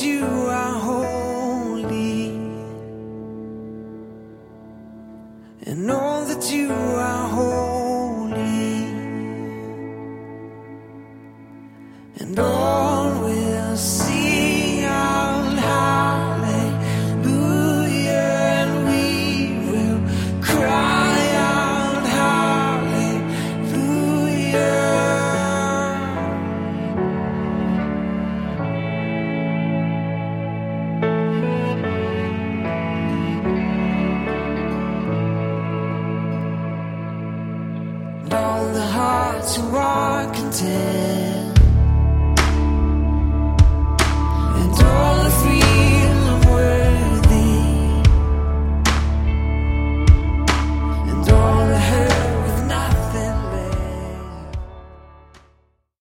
you are holy, and know that you are holy, and all will sing out hallelujah, and we will cry out hallelujah. And all the hearts who are content